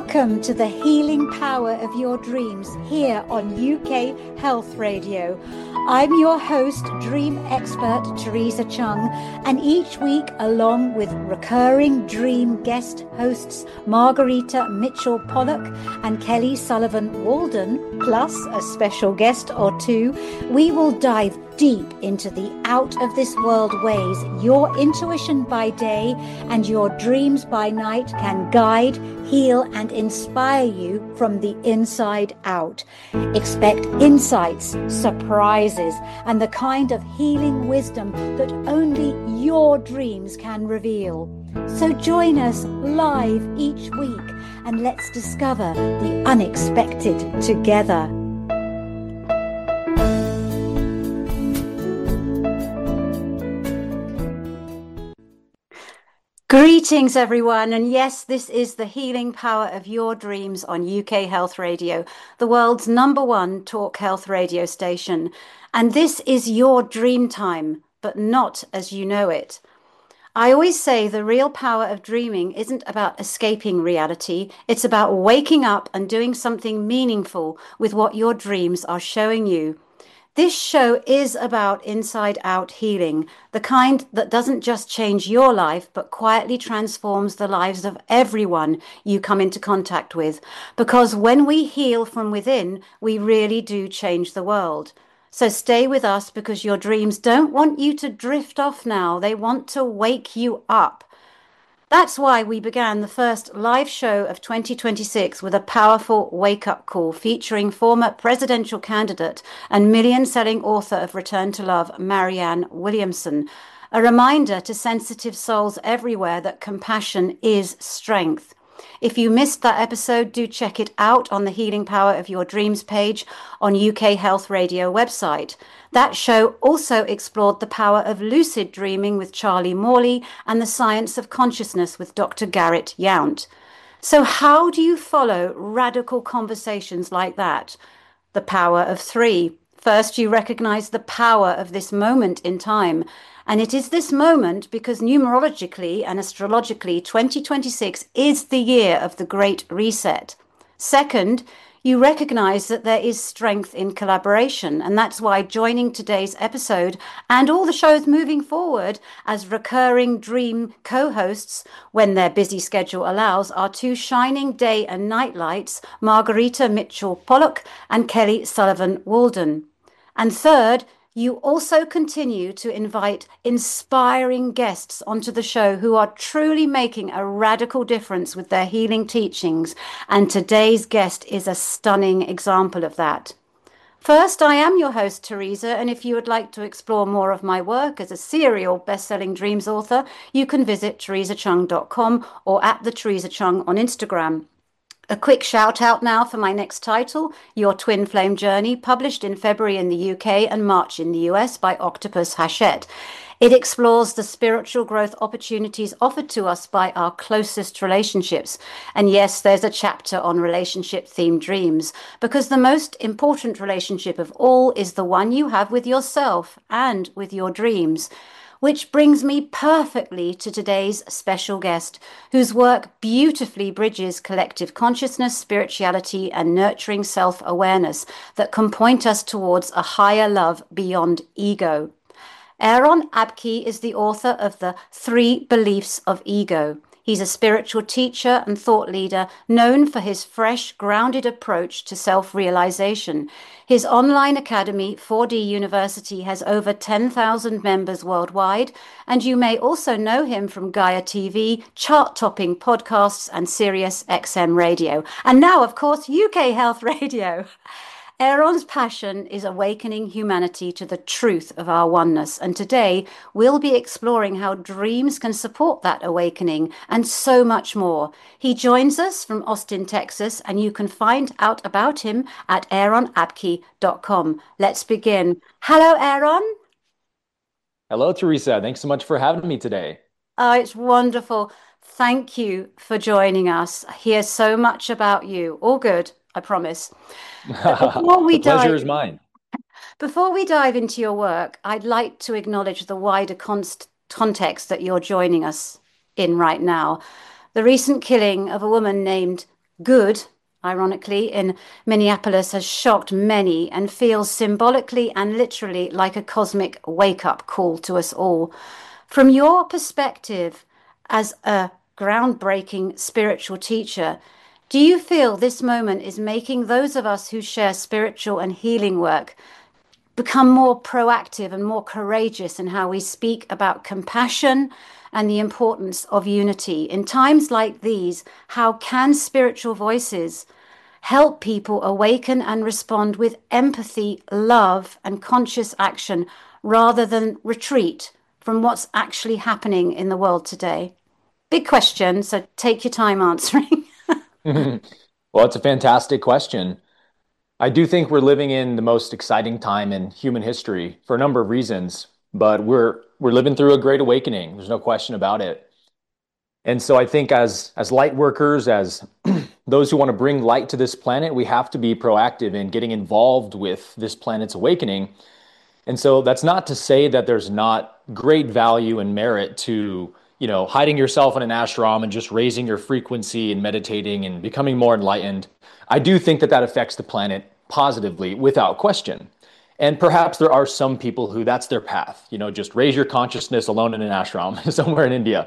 Welcome to the healing power of your dreams here on UK Health Radio. I'm your host, dream expert Teresa Chung, and each week, along with recurring dream guest hosts Margarita Mitchell Pollock and Kelly Sullivan Walden, plus a special guest or two, we will dive deep into the out of this world ways your intuition by day and your dreams by night can guide, heal, and inspire you from the inside out. Expect insights, surprises, and the kind of healing wisdom that only your dreams can reveal. So join us live each week and let's discover the unexpected together. Greetings, everyone. And yes, this is the healing power of your dreams on UK Health Radio, the world's #1 talk health radio station. And this is your dream time, but not as you know it. I always say the real power of dreaming isn't about escaping reality. It's about waking up and doing something meaningful with what your dreams are showing you. This show is about inside-out healing, the kind that doesn't just change your life, but quietly transforms the lives of everyone you come into contact with. Because when we heal from within, we really do change the world. So stay with us because your dreams don't want you to drift off now. They want to wake you up. That's why we began the first live show of 2026 with a powerful wake-up call featuring former presidential candidate and million-selling author of Return to Love, Marianne Williamson. A reminder to sensitive souls everywhere that compassion is strength. If you missed that episode, do check it out on the Healing Power of Your Dreams page on UK Health Radio website. That show also explored the power of lucid dreaming with Charlie Morley and the science of consciousness with Dr. Garrett Yount. So how do you follow radical conversations like that? The power of 3. First, you recognize the power of this moment in time. And it is this moment because numerologically and astrologically, 2026 is the year of the Great Reset. Second, you recognize that there is strength in collaboration. And that's why joining today's episode and all the shows moving forward as recurring dream co-hosts, when their busy schedule allows, are two shining day and night lights, Margarita Mitchell Pollock and Kelly Sullivan Walden. And third, you also continue to invite inspiring guests onto the show who are truly making a radical difference with their healing teachings. And today's guest is a stunning example of that. First, I am your host, Teresa, and if you would like to explore more of my work as a serial best-selling dreams author, you can visit teresachung.com or at the Teresa Chung on Instagram. A quick shout out now for my next title, Your Twin Flame Journey, published in February in the UK and March in the US by Octopus Hachette. It explores the spiritual growth opportunities offered to us by our closest relationships. And yes, there's a chapter on relationship-themed dreams, because the most important relationship of all is the one you have with yourself and with your dreams. Which brings me perfectly to today's special guest, whose work beautifully bridges collective consciousness, spirituality, and nurturing self-awareness that can point us towards a higher love beyond ego. Aaron Abke is the author of The 3 Beliefs of Ego. He's a spiritual teacher and thought leader known for his fresh, grounded approach to self-realization. His online academy, 4D University, has over 10,000 members worldwide, and you may also know him from Gaia TV, chart-topping podcasts, and Sirius XM Radio. And now, of course, UK Health Radio. Aaron's passion is awakening humanity to the truth of our oneness, and today we'll be exploring how dreams can support that awakening and so much more. He joins us from Austin, Texas, and you can find out about him at aaronabke.com. Let's begin. Hello, Aaron. Hello, Teresa. Thanks so much for having me today. Oh, it's wonderful. Thank you for joining us. I hear so much about you. All good, I promise. The pleasure is mine. Before we dive into your work, I'd like to acknowledge the wider context that you're joining us in right now. The recent killing of a woman named good, ironically, in Minneapolis has shocked many and feels symbolically and literally like a cosmic wake-up call to us all. From your perspective as a groundbreaking spiritual teacher, do you feel this moment is making those of us who share spiritual and healing work become more proactive and more courageous in how we speak about compassion and the importance of unity? In times like these, how can spiritual voices help people awaken and respond with empathy, love, and conscious action rather than retreat from what's actually happening in the world today? Big question, so take your time answering. Well, it's a fantastic question. I do think we're living in the most exciting time in human history for a number of reasons, but we're living through a great awakening. There's no question about it. And so I think as light workers, as those who want to bring light to this planet, we have to be proactive in getting involved with this planet's awakening. And so that's not to say that there's not great value and merit to, hiding yourself in an ashram and just raising your frequency and meditating and becoming more enlightened. I do think that that affects the planet positively without question. And perhaps there are some people who that's their path, just raise your consciousness alone in an ashram somewhere in India.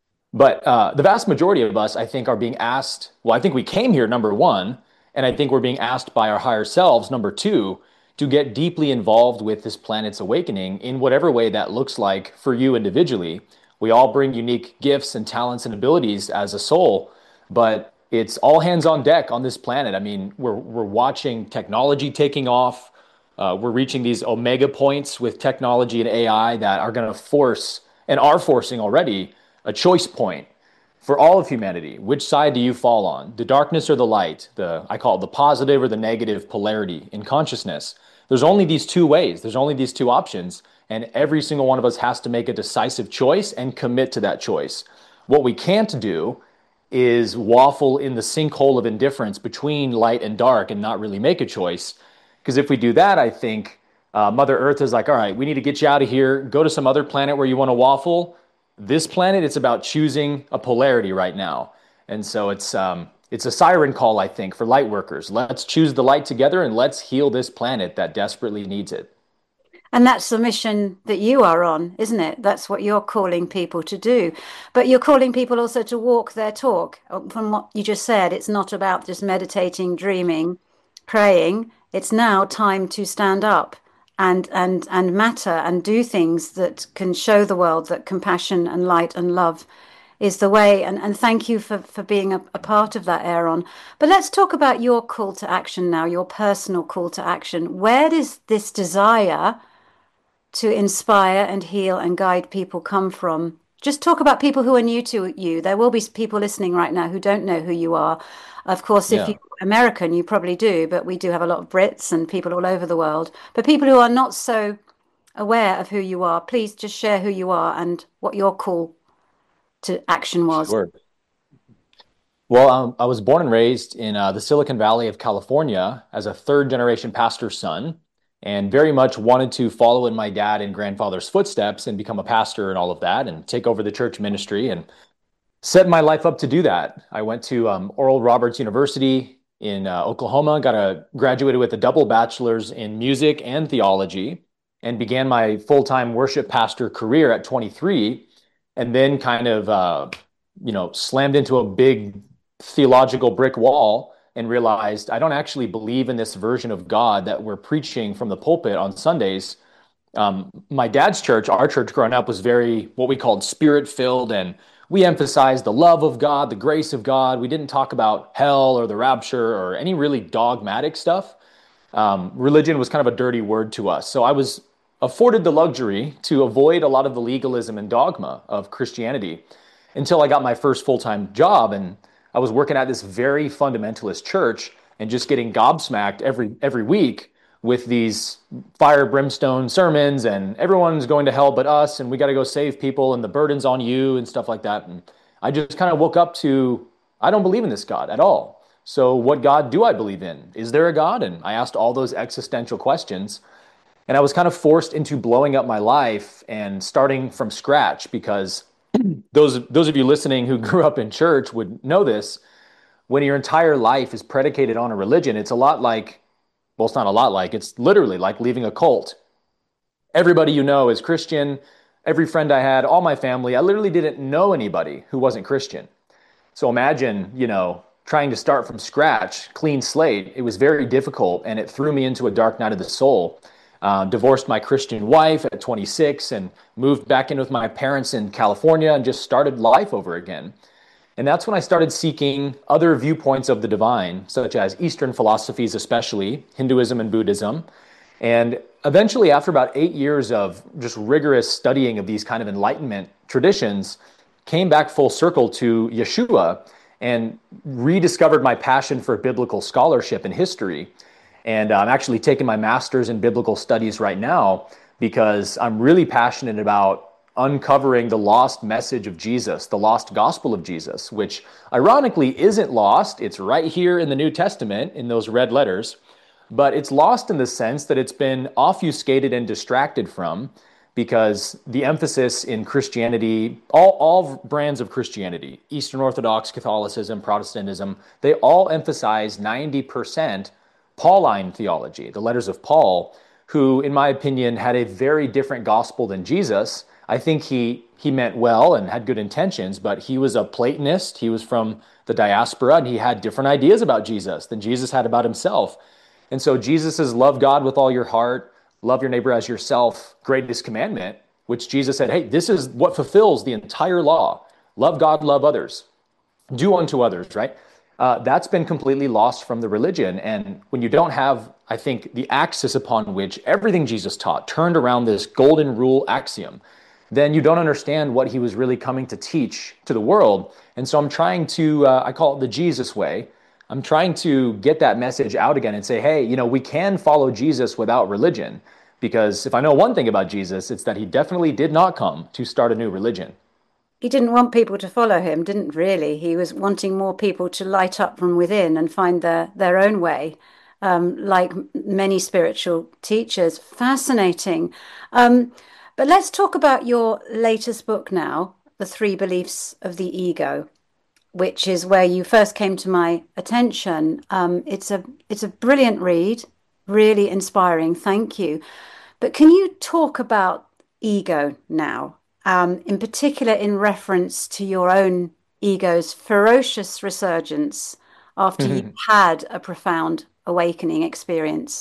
But the vast majority of us, I think, are being asked, well, I think we came here, number one, and I think we're being asked by our higher selves, number two, to get deeply involved with this planet's awakening in whatever way that looks like for you individually. We all bring unique gifts and talents and abilities as a soul, but it's all hands on deck on this planet. I mean, we're watching technology taking off. We're reaching these omega points with technology and AI that are going to force and are forcing already a choice point for all of humanity. Which side do you fall on? The darkness or the light? I call it the positive or the negative polarity in consciousness. There's only these two ways. There's only these two options. And every single one of us has to make a decisive choice and commit to that choice. What we can't do is waffle in the sinkhole of indifference between light and dark and not really make a choice. Because if we do that, I think Mother Earth is like, all right, we need to get you out of here. Go to some other planet where you want to waffle. This planet, it's about choosing a polarity right now. And so it's a siren call, I think, for light workers. Let's choose the light together and let's heal this planet that desperately needs it. And that's the mission that you are on, isn't it? That's what you're calling people to do. But you're calling people also to walk their talk. From what you just said, it's not about just meditating, dreaming, praying. It's now time to stand up and matter and do things that can show the world that compassion and light and love is the way. And thank you for being a part of that, Aaron. But let's talk about your call to action now, your personal call to action. Where does this desire to inspire and heal and guide people come from? Just talk about people who are new to you. There will be people listening right now who don't know who you are. Of course, if Yeah. you're American, you probably do, but we do have a lot of Brits and people all over the world. But people who are not so aware of who you are, please just share who you are and what your call to action was. Sure. Well, I was born and raised in the Silicon Valley of California as a third generation pastor's son, and very much wanted to follow in my dad and grandfather's footsteps and become a pastor and all of that and take over the church ministry and set my life up to do that. I went to Oral Roberts University in Oklahoma, graduated with a double bachelor's in music and theology, and began my full-time worship pastor career at 23, and then kind of slammed into a big theological brick wall and realized I don't actually believe in this version of God that we're preaching from the pulpit on Sundays. My dad's church, our church growing up, was very what we called spirit filled, and we emphasized the love of God, the grace of God. We didn't talk about hell or the rapture or any really dogmatic stuff. Religion was kind of a dirty word to us. So I was afforded the luxury to avoid a lot of the legalism and dogma of Christianity until I got my first full-time job. And I was working at this very fundamentalist church and just getting gobsmacked every week with these fire brimstone sermons and everyone's going to hell but us and we got to go save people and the burden's on you and stuff like that. And I just kind of woke up to, I don't believe in this God at all. So what God do I believe in? Is there a God? And I asked all those existential questions. And I was kind of forced into blowing up my life and starting from scratch because those of you listening who grew up in church would know this. when your entire life is predicated on a religion, it's a lot like, well, it's not a lot like, it's literally like leaving a cult. Everybody you know is Christian. Every friend I had, all my family, I literally didn't know anybody who wasn't Christian. So imagine, trying to start from scratch, clean slate. It was very difficult, and it threw me into a dark night of the soul. Divorced my Christian wife at 26 and moved back in with my parents in California and just started life over again. And that's when I started seeking other viewpoints of the divine, such as Eastern philosophies, especially Hinduism and Buddhism. And eventually, after about 8 years of just rigorous studying of these kind of Enlightenment traditions, came back full circle to Yeshua and rediscovered my passion for biblical scholarship and history. And I'm actually taking my master's in biblical studies right now because I'm really passionate about uncovering the lost message of Jesus, the lost gospel of Jesus, which ironically isn't lost. It's right here in the New Testament in those red letters, but it's lost in the sense that it's been obfuscated and distracted from because the emphasis in Christianity, all brands of Christianity, Eastern Orthodox, Catholicism, Protestantism, they all emphasize 90% Pauline theology, the letters of Paul, who, in my opinion, had a very different gospel than Jesus. I think he meant well and had good intentions, but he was a Platonist. He was from the diaspora, and he had different ideas about Jesus than Jesus had about himself. And so Jesus is love God with all your heart, love your neighbor as yourself, greatest commandment, which Jesus said, hey, this is what fulfills the entire law. Love God, love others, do unto others, right? That's been completely lost from the religion. And when you don't have, I think, the axis upon which everything Jesus taught turned around this golden rule axiom, then you don't understand what he was really coming to teach to the world. And so I'm trying to, I call it the Jesus way. I'm trying to get that message out again and say, hey, we can follow Jesus without religion. Because if I know one thing about Jesus, it's that he definitely did not come to start a new religion. He didn't want people to follow him, didn't really. He was wanting more people to light up from within and find their own way, like many spiritual teachers. Fascinating. But let's talk about your latest book now, The Three Beliefs of the Ego, which is where you first came to my attention. It's a brilliant read, really inspiring. Thank you. But can you talk about ego now? In particular, in reference to your own ego's ferocious resurgence after you had a profound awakening experience.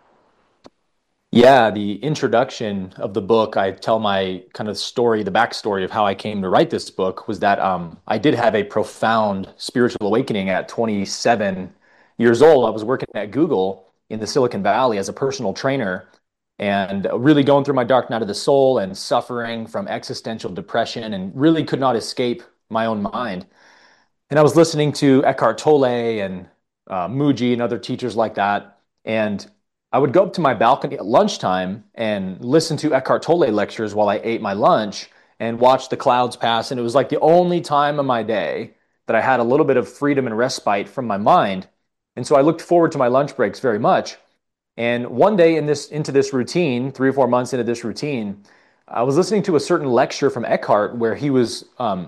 Yeah, the introduction of the book, I tell my kind of story, the backstory of how I came to write this book was that I did have a profound spiritual awakening at 27 years old. I was working at Google in the Silicon Valley as a personal trainer and really going through my dark night of the soul and suffering from existential depression and really could not escape my own mind. And I was listening to Eckhart Tolle and Muji and other teachers like that. And I would go up to my balcony at lunchtime and listen to Eckhart Tolle lectures while I ate my lunch and watch the clouds pass. And it was like the only time of my day that I had a little bit of freedom and respite from my mind. And so I looked forward to my lunch breaks very much. And one day into this routine, 3 or 4 months into this routine, I was listening to a certain lecture from Eckhart where he was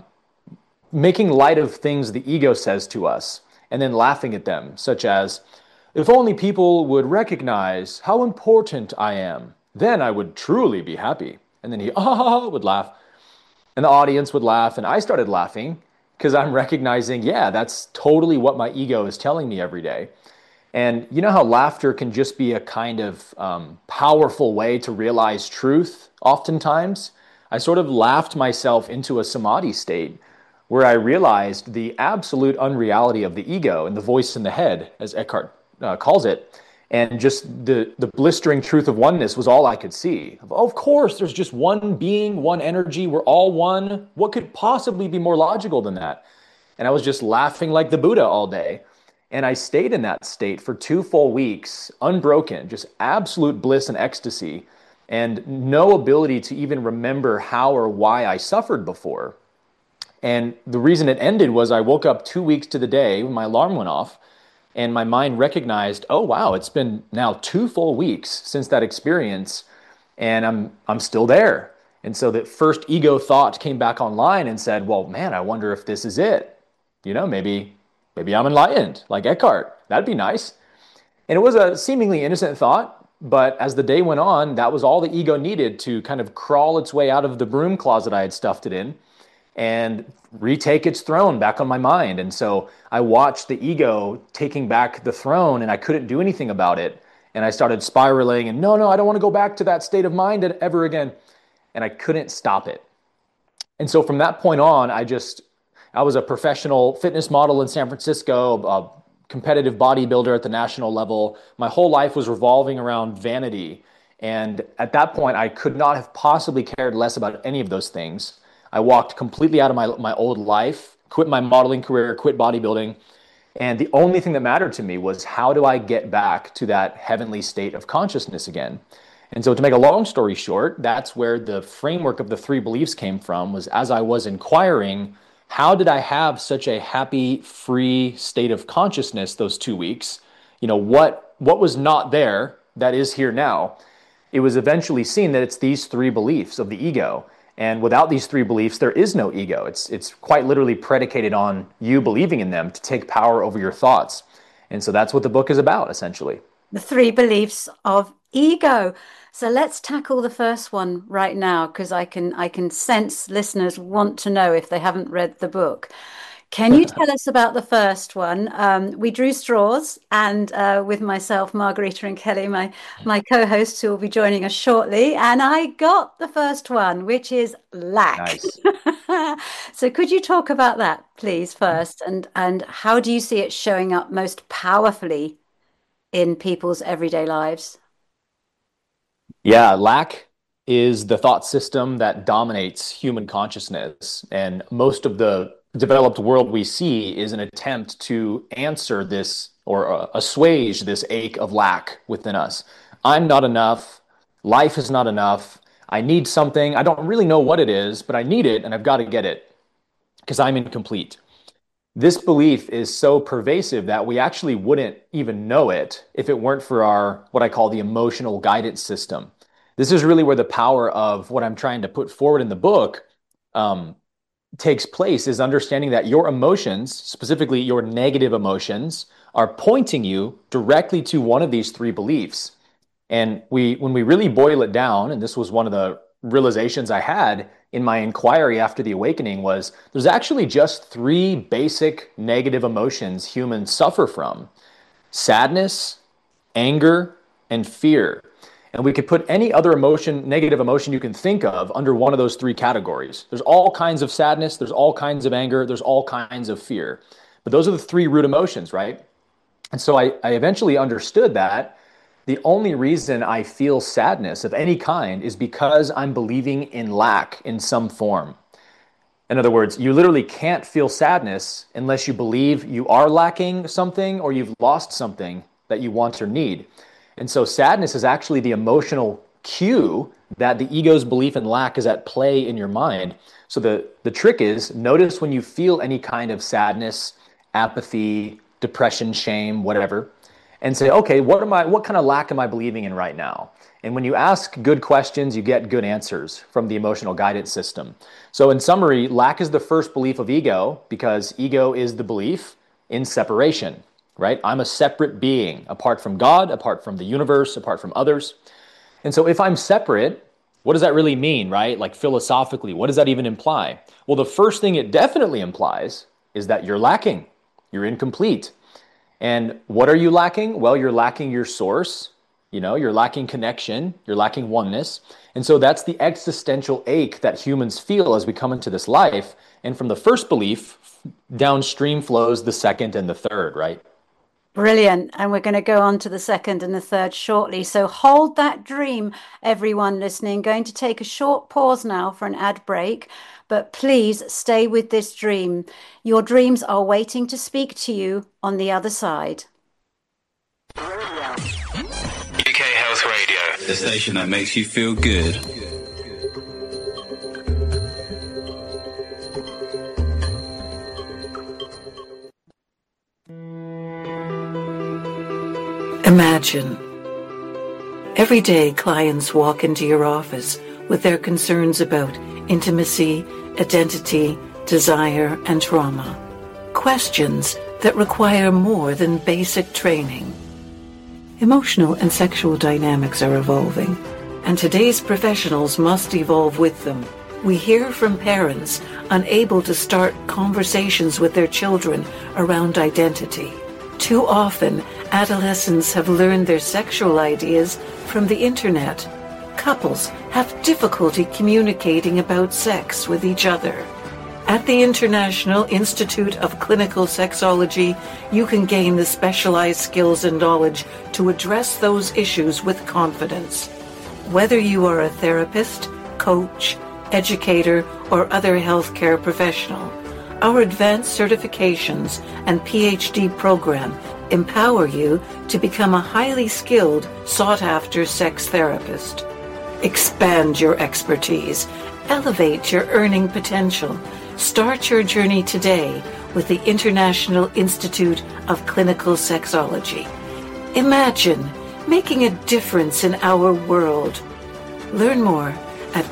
making light of things the ego says to us and then laughing at them, such as, if only people would recognize how important I am, then I would truly be happy. And then he would laugh, and the audience would laugh, and I started laughing because I'm recognizing, yeah, that's totally what my ego is telling me every day. And you know how laughter can just be a kind of powerful way to realize truth oftentimes? I sort of laughed myself into a samadhi state where I realized the absolute unreality of the ego and the voice in the head, as Eckhart calls it, and just the blistering truth of oneness was all I could see. Of course, there's just one being, one energy, we're all one. What could possibly be more logical than that? And I was just laughing like the Buddha all day. And I stayed in that state for 2 full weeks, unbroken, just absolute bliss and ecstasy, and no ability to even remember how or why I suffered before. And the reason it ended was I woke up 2 weeks to the day when my alarm went off, and my mind recognized, oh wow, it's been now 2 full weeks since that experience, and I'm still there. And so the first ego thought came back online and said, well, man, I wonder if this is it. Maybe maybe I'm enlightened, like Eckhart. That'd be nice. And it was a seemingly innocent thought, but as the day went on, that was all the ego needed to kind of crawl its way out of the broom closet I had stuffed it in and retake its throne back on my mind. And so I watched the ego taking back the throne, and I couldn't do anything about it. And I started spiraling, and no, I don't want to go back to that state of mind ever again. And I couldn't stop it. And so from that point on, I was a professional fitness model in San Francisco, a competitive bodybuilder at the national level. My whole life was revolving around vanity. And at that point, I could not have possibly cared less about any of those things. I walked completely out of my old life, quit my modeling career, quit bodybuilding. And the only thing that mattered to me was, how do I get back to that heavenly state of consciousness again? And so to make a long story short, that's where the framework of the three beliefs came from, was as I was inquiring, how did I have such a happy, free state of consciousness those 2 weeks? What was not there that is here now? It was eventually seen that it's these three beliefs of the ego. And without these three beliefs, there is no ego. It's quite literally predicated on you believing in them to take power over your thoughts. And so that's what the book is about, essentially. The three beliefs of ego. So let's tackle the first one right now, because I can sense listeners want to know if they haven't read the book. Can you tell us about the first one? We drew straws, and with myself, Margarita, and Kelly, my co-hosts, who will be joining us shortly, and I got the first one, which is lack. Nice. So could you talk about that, please, first, and how do you see it showing up most powerfully in people's everyday lives? Yeah, lack is the thought system that dominates human consciousness. And most of the developed world we see is an attempt to answer this, or assuage this ache of lack within us. I'm not enough. Life is not enough. I need something. I don't really know what it is, but I need it, and I've got to get it because I'm incomplete. This belief is so pervasive that we actually wouldn't even know it if it weren't for our, what I call the emotional guidance system. This is really where the power of what I'm trying to put forward in the book takes place, is understanding that your emotions, specifically your negative emotions, are pointing you directly to one of these three beliefs. And when we really boil it down, and this was one of the realizations I had in my inquiry after the awakening, was there's actually just three basic negative emotions humans suffer from: sadness, anger, and fear. And we could put any other emotion, negative emotion you can think of, under one of those three categories. There's all kinds of sadness, there's all kinds of anger, there's all kinds of fear. But those are the three root emotions, right? And so I eventually understood that the only reason I feel sadness of any kind is because I'm believing in lack in some form. In other words, you literally can't feel sadness unless you believe you are lacking something or you've lost something that you want or need. And so sadness is actually the emotional cue that the ego's belief in lack is at play in your mind. So the trick is, notice when you feel any kind of sadness, apathy, depression, shame, whatever, and say, okay, what kind of lack am I believing in right now? And when you ask good questions, you get good answers from the emotional guidance system. So in summary, lack is the first belief of ego, because ego is the belief in separation, right? I'm a separate being, apart from God, apart from the universe, apart from others. And so if I'm separate, what does that really mean, right? Like philosophically, what does that even imply? Well, the first thing it definitely implies is that you're lacking, you're incomplete. And what are you lacking? Well, you're lacking your source, you're lacking connection, you're lacking oneness. And so that's the existential ache that humans feel as we come into this life. And from the first belief, downstream flows the second and the third, right? Brilliant. And we're going to go on to the second and the third shortly. So hold that dream, everyone listening. Going to take a short pause now for an ad break, but please stay with this dream. Your dreams are waiting to speak to you on the other side. UK Health Radio, the station that makes you feel good. Imagine. Every day, clients walk into your office with their concerns about intimacy, identity, desire, and trauma. Questions that require more than basic training. Emotional and sexual dynamics are evolving, and today's professionals must evolve with them. We hear from parents unable to start conversations with their children around identity. Too often, adolescents have learned their sexual ideas from the internet. Couples have difficulty communicating about sex with each other. At the International Institute of Clinical Sexology, you can gain the specialized skills and knowledge to address those issues with confidence. Whether you are a therapist, coach, educator, or other healthcare professional, our advanced certifications and PhD program empower you to become a highly skilled, sought-after sex therapist. Expand your expertise. Elevate your earning potential. Start your journey today with the International Institute of Clinical Sexology. Imagine making a difference in our world. Learn more at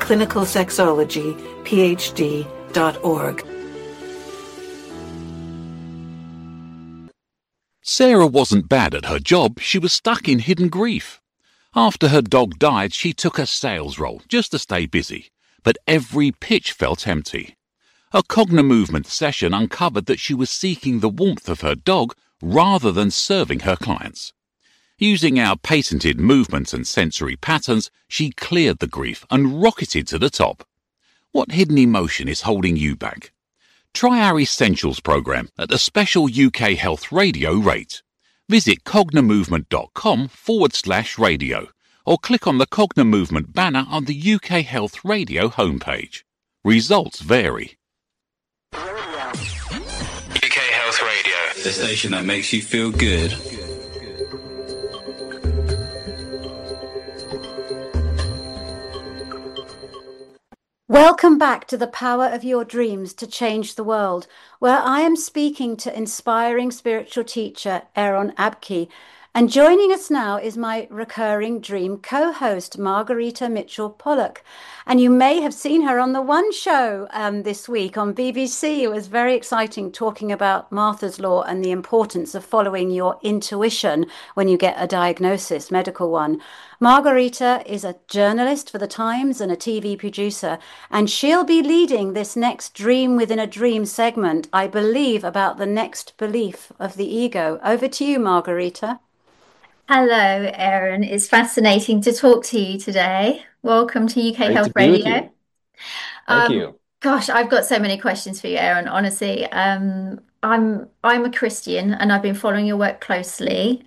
clinicalsexologyphd.org. Sarah wasn't bad at her job, she was stuck in hidden grief. After her dog died, she took a sales role just to stay busy, but every pitch felt empty. A Cognimovement session uncovered that she was seeking the warmth of her dog rather than serving her clients. Using our patented movements and sensory patterns, she cleared the grief and rocketed to the top. What hidden emotion is holding you back? Try our Essentials program at a special UK Health Radio rate. Visit cognimovement.com/radio or click on the Cognimovement banner on the UK Health Radio homepage. Results vary. UK Health Radio, the station that makes you feel good. Welcome back to the Power of Your Dreams to Change the World, where I am speaking to inspiring spiritual teacher Aaron Abke. And joining us now is my recurring dream co-host, Margarita Mitchell-Pollock. And you may have seen her on the One Show this week on BBC. It was very exciting, talking about Martha's Law and the importance of following your intuition when you get a diagnosis, medical one. Margarita is a journalist for The Times and a TV producer, and she'll be leading this next Dream Within a Dream segment, I believe, about the next belief of the ego. Over to you, Margarita. Hello, Aaron. It's fascinating to talk to you today. Welcome to UK Great Health to be with Radio. you. Thank you. Gosh, I've got so many questions for you, Aaron. Honestly, I'm a Christian and I've been following your work closely.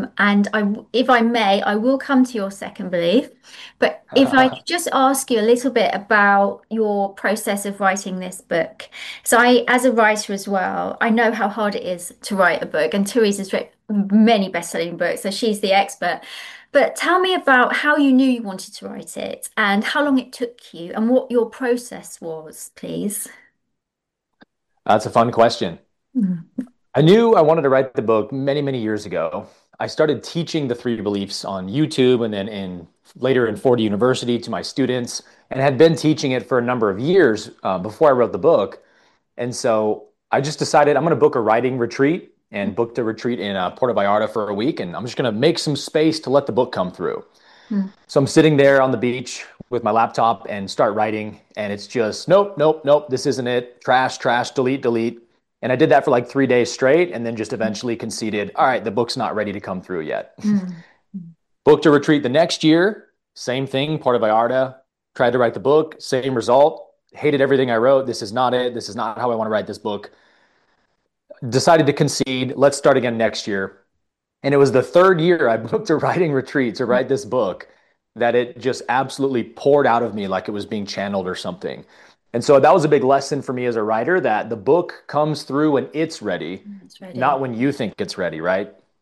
If I may, I will come to your second belief. But if I could just ask you a little bit about your process of writing this book. So as a writer as well, I know how hard it is to write a book, and Teresa's written many best-selling books, so she's the expert. But tell me about how you knew you wanted to write it and how long it took you and what your process was, please. That's a fun question. I knew I wanted to write the book many, many years ago. I started teaching the three beliefs on YouTube and then later in Ford University to my students, and had been teaching it for a number of years before I wrote the book. And so I just decided I'm going to book a writing retreat and booked a retreat in Puerto Vallarta for a week. And I'm just going to make some space to let the book come through. So I'm sitting there on the beach with my laptop and start writing. And it's just, nope, nope, nope, this isn't it. Trash, trash, delete, delete. And I did that for like 3 days straight, and then just eventually conceded, all right, the book's not ready to come through yet. Booked a retreat the next year, same thing, Puerto Vallarta. Tried to write the book, same result. Hated everything I wrote. This is not it. This is not how I want to write this book. Decided to concede. Let's start again next year. And it was the third year I booked a writing retreat to write this book that it just absolutely poured out of me like it was being channeled or something. And so that was a big lesson for me as a writer, that the book comes through when it's ready, not when you think it's ready, right?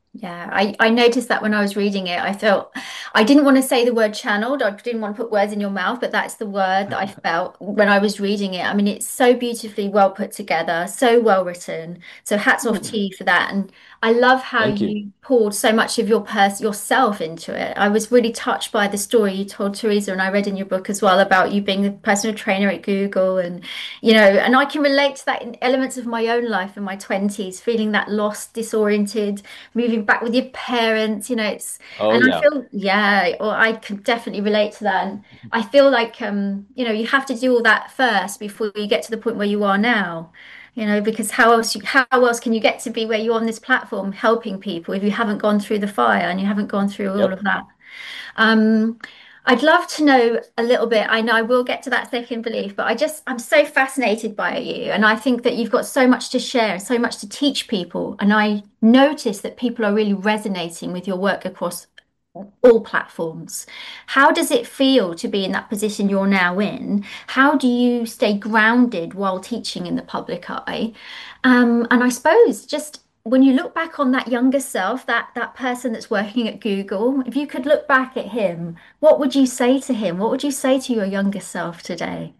Yeah, I noticed that when I was reading it, I felt I didn't want to say the word channeled. I didn't want to put words in your mouth, but that's the word that I felt when I was reading it. I mean, it's so beautifully well put together, so well written. So hats off to you for that. And I love how Thank you. you poured so much of yourself into it. I was really touched by the story you told Teresa, and I read in your book as well about you being the personal trainer at Google, and and I can relate to that in elements of my own life in my 20s, feeling that lost, disoriented, moving back with your parents, Oh and I yeah. feel, yeah, or I can definitely relate to that. And I feel like, you have to do all that first before you get to the point where you are now, because how else can you get to be where you are on this platform helping people if you haven't gone through the fire and you haven't gone through all of Yep. that? Um, I'd love to know a little bit. I know I will get to that second belief, but I'm so fascinated by you. And I think that you've got so much to share, so much to teach people. And I notice that people are really resonating with your work across all platforms. How does it feel to be in that position you're now in? How do you stay grounded while teaching in the public eye? And I suppose just when you look back on that younger self, that person that's working at Google, if you could look back at him, what would you say to him? What would you say to your younger self today?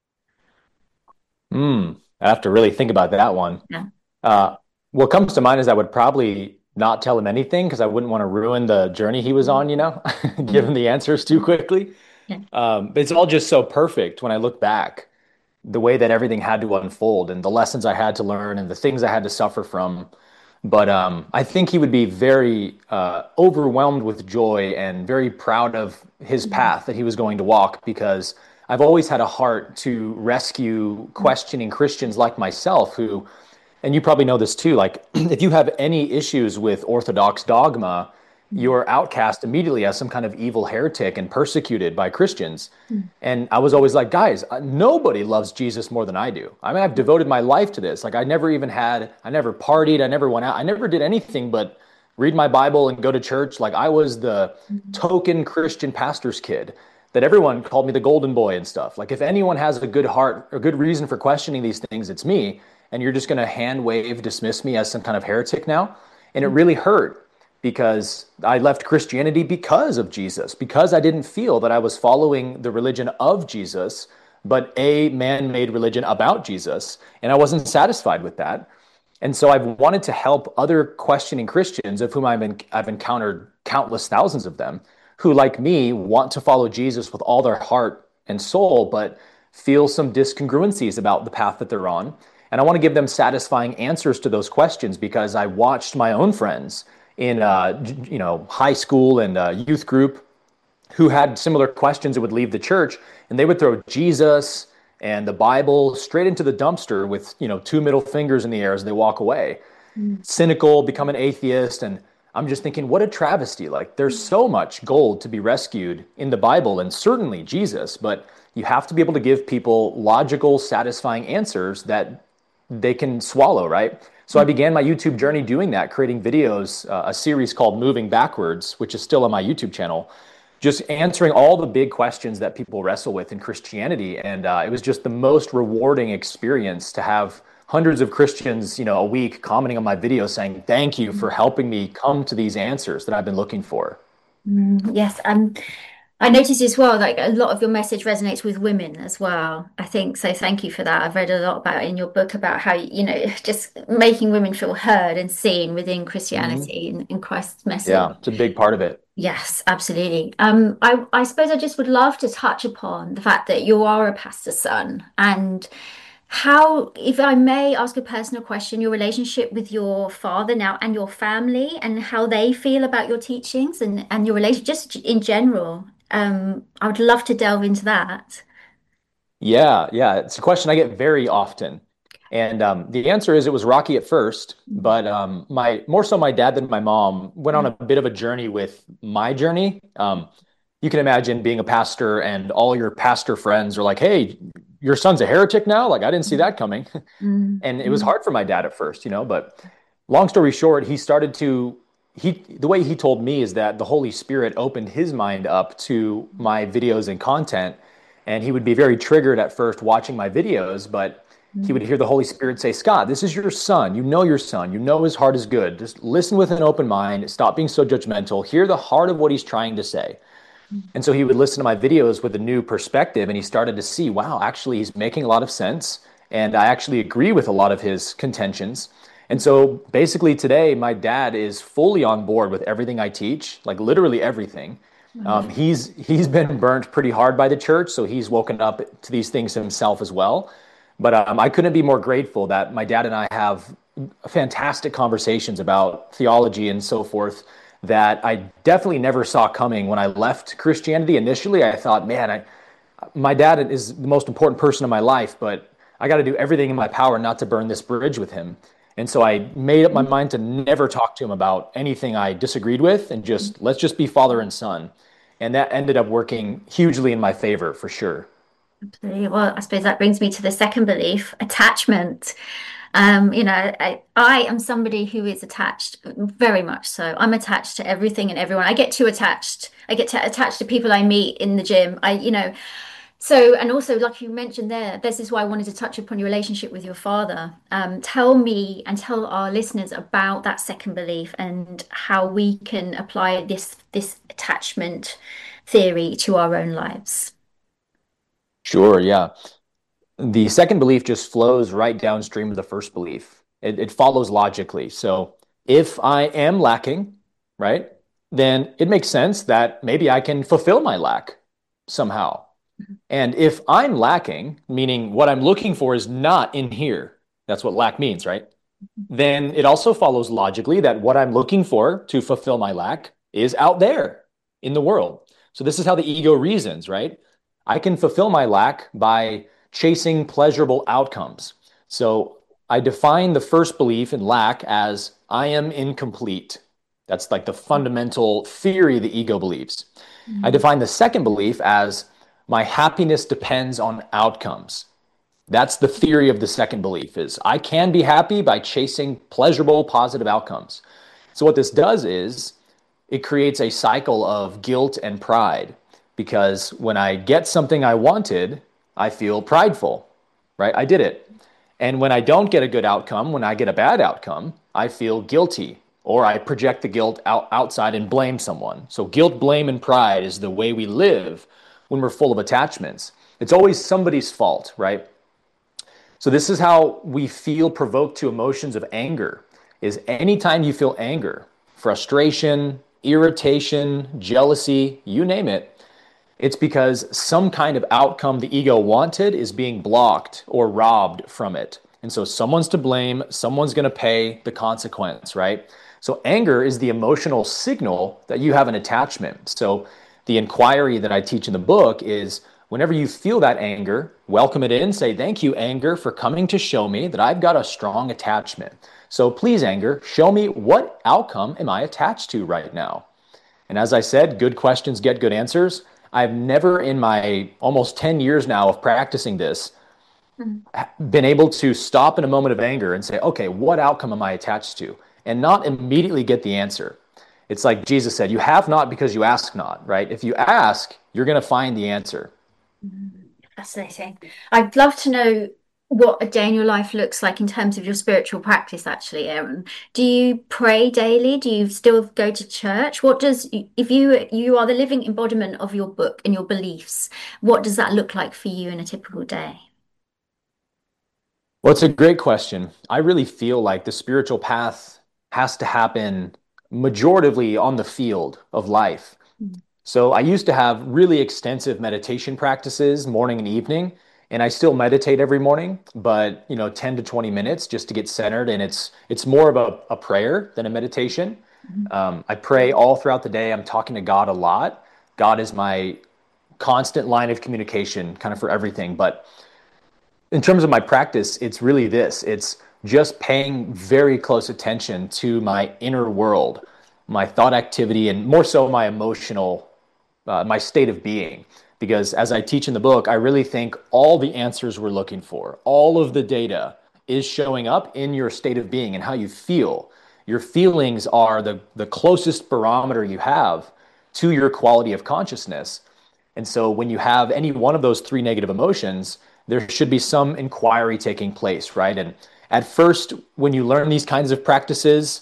I have to really think about that one. Yeah. Uh, what comes to mind is I would probably not tell him anything because I wouldn't want to ruin the journey he was on, give Mm. him the answers too quickly. Yeah. But it's all just so perfect when I look back, the way that everything had to unfold and the lessons I had to learn and the things I had to suffer from. But I think he would be very overwhelmed with joy and very proud of his path that he was going to walk because I've always had a heart to rescue questioning Christians like myself who, and you probably know this too, like if you have any issues with Orthodox dogma, you're outcast immediately as some kind of evil heretic and persecuted by Christians. And I was always like, guys, nobody loves Jesus more than I do. I mean, I've devoted my life to this. Like, I never partied, I never went out, I never did anything but read my Bible and go to church. Like, I was the token Christian pastor's kid that everyone called me the golden boy and stuff. Like, if anyone has a good heart, a good reason for questioning these things, it's me. And you're just going to hand wave, dismiss me as some kind of heretic now. And it really hurt because I left Christianity because of Jesus, because I didn't feel that I was following the religion of Jesus, but a man-made religion about Jesus. And I wasn't satisfied with that. And so I've wanted to help other questioning Christians, of whom I've encountered countless thousands of them, who, like me, want to follow Jesus with all their heart and soul, but feel some discongruencies about the path that they're on. And I want to give them satisfying answers to those questions because I watched my own friends in high school and youth group who had similar questions and would leave the church, and they would throw Jesus and the Bible straight into the dumpster with two middle fingers in the air as they walk away. Cynical, become an atheist, and I'm just thinking, what a travesty. Like, there's so much gold to be rescued in the Bible and certainly Jesus, but you have to be able to give people logical, satisfying answers that they can swallow, right? So I began my YouTube journey doing that, creating videos, a series called Moving Backwards, which is still on my YouTube channel, just answering all the big questions that people wrestle with in Christianity. And it was just the most rewarding experience to have hundreds of Christians, a week commenting on my videos saying, thank you for helping me come to these answers that I've been looking for. Yes, I noticed as well, like a lot of your message resonates with women as well. I think so. Thank you for that. I've read a lot about in your book about how, just making women feel heard and seen within Mhm. Christianity and Christ's message. Yeah, it's a big part of it. Yes, absolutely. I suppose I just would love to touch upon the fact that you are a pastor's son and how, if I may ask a personal question, your relationship with your father now and your family and how they feel about your teachings and your relation just in general. I would love to delve into that. Yeah, it's a question I get very often. And the answer is it was rocky at first, but my more so my dad than my mom went on a bit of a journey with my journey. You can imagine being a pastor and all your pastor friends are like, "Hey, your son's a heretic now?" Like, I didn't see that coming. And it was Mm. hard for my dad at first, but long story short, the way he told me is that the Holy Spirit opened his mind up to my videos and content, and he would be very triggered at first watching my videos, but he would hear the Holy Spirit say, Scott, this is your son. You know your son. You know his heart is good. Just listen with an open mind. Stop being so judgmental. Hear the heart of what he's trying to say. And so he would listen to my videos with a new perspective, and he started to see, wow, actually, he's making a lot of sense. And I actually agree with a lot of his contentions. And so basically today, my dad is fully on board with everything I teach, like literally everything. He's been burnt pretty hard by the church, so he's woken up to these things himself as well. But I couldn't be more grateful that my dad and I have fantastic conversations about theology and so forth that I definitely never saw coming when I left Christianity. Initially, I thought, man, my dad is the most important person in my life, but I got to do everything in my power not to burn this bridge with him. And so I made up my mind to never talk to him about anything I disagreed with and let's just be father and son. And that ended up working hugely in my favor, for sure. Absolutely. Well, I suppose that brings me to the second belief, attachment. I am somebody who is attached, very much so. I'm attached to everything and everyone. I get too attached. I get attached to people I meet in the gym. So, and also, like you mentioned there, this is why I wanted to touch upon your relationship with your father. Tell me and tell our listeners about that second belief and how we can apply this attachment theory to our own lives. Sure, yeah. The second belief just flows right downstream of the first belief. It follows logically. So if I am lacking, right, then it makes sense that maybe I can fulfill my lack somehow. And if I'm lacking, meaning what I'm looking for is not in here, that's what lack means, right? Then it also follows logically that what I'm looking for to fulfill my lack is out there in the world. So this is how the ego reasons, right? I can fulfill my lack by chasing pleasurable outcomes. So I define the first belief in lack as I am incomplete. That's like the fundamental theory the ego believes. I define the second belief as my happiness depends on outcomes. That's the theory of the second belief is I can be happy by chasing pleasurable, positive outcomes. So what this does is it creates a cycle of guilt and pride because when I get something I wanted, I feel prideful, right? I did it. And when I don't get a good outcome, when I get a bad outcome, I feel guilty or I project the guilt outside and blame someone. So guilt, blame, and pride is the way we live when we're full of attachments. It's always somebody's fault, right? So this is how we feel provoked to emotions of anger, is anytime you feel anger, frustration, irritation, jealousy, you name it, it's because some kind of outcome the ego wanted is being blocked or robbed from it. And so someone's to blame, someone's going to pay the consequence, right? So anger is the emotional signal that you have an attachment. So the inquiry that I teach in the book is whenever you feel that anger, welcome it in, say, thank you, anger, for coming to show me that I've got a strong attachment. So please, anger, show me what outcome am I attached to right now? And as I said, good questions get good answers. I've never in my almost 10 years now of practicing this been able to stop in a moment of anger and say, okay, what outcome am I attached to? And not immediately get the answer. It's like Jesus said, you have not because you ask not, right? If you ask, you're going to find the answer. Fascinating. I'd love to know what a day in your life looks like in terms of your spiritual practice, actually, Aaron. Do you pray daily? Do you still go to church? If you are the living embodiment of your book and your beliefs, what does that look like for you in a typical day? Well, it's a great question. I really feel like the spiritual path has to happen majoritively on the field of life. So I used to have really extensive meditation practices morning and evening, and I still meditate every morning, but 10 to 20 minutes just to get centered. And it's more of a prayer than a meditation. I pray all throughout the day. I'm talking to God a lot. God is my constant line of communication kind of for everything. But in terms of my practice, it's really this. It's just paying very close attention to my inner world, my thought activity, and more so my emotional, my state of being. Because as I teach in the book, I really think all the answers we're looking for, all of the data is showing up in your state of being and how you feel. Your feelings are the closest barometer you have to your quality of consciousness. And so when you have any one of those three negative emotions, there should be some inquiry taking place, right? And at first, when you learn these kinds of practices,